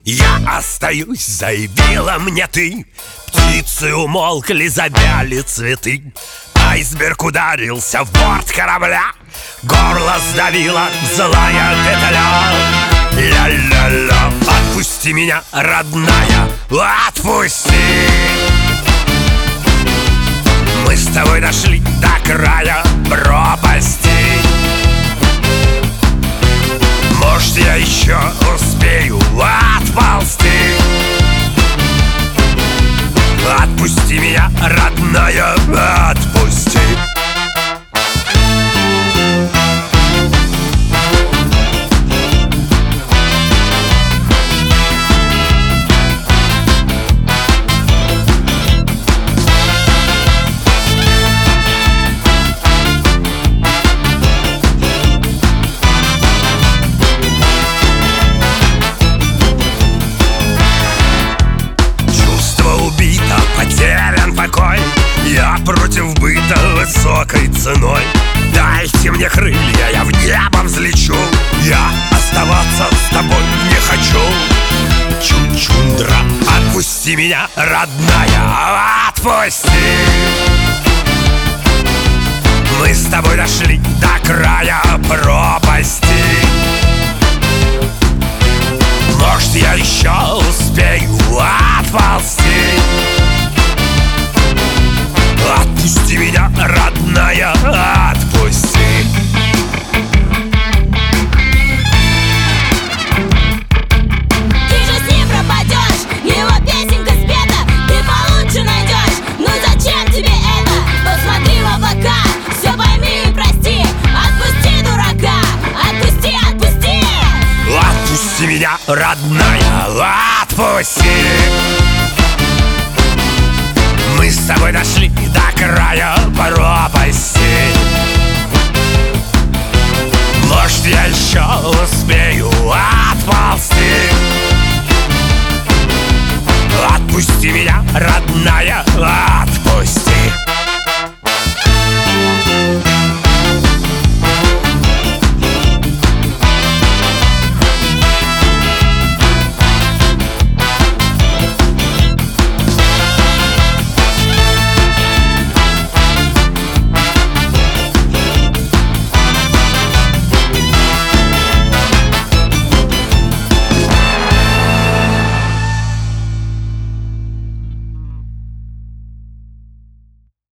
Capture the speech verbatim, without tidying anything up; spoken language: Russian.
Я остаюсь, заявила мне ты. Птицы умолкли, завяли цветы. Айсберг ударился в борт корабля. Горло сдавило злая петля. Ля-ля-ля, отпусти меня, родная, отпусти. Мы с тобой дошли до края пропасти. Может, я еще успею отползти. Отпусти меня, родная, отпусти. Потерян покой, я против быта высокой ценой. Дайте мне крылья, я в небо взлечу. Я оставаться с тобой не хочу. Чучундра, отпусти меня, родная, отпусти. Мы с тобой дошли до края пропасти. Может, я еще успею отползти. Отпусти меня, родная, отпусти. Ты же с ним пропадешь, его песенка спета, ты получше найдешь. Ну зачем тебе это? Посмотри в облака, все пойми и прости. Отпусти, дурака, отпусти, отпусти. Отпусти меня, родная, отпусти. Мы с тобой дошли до края пропасти. Может, я еще успею отползти. Отпусти меня, родная, отпусти.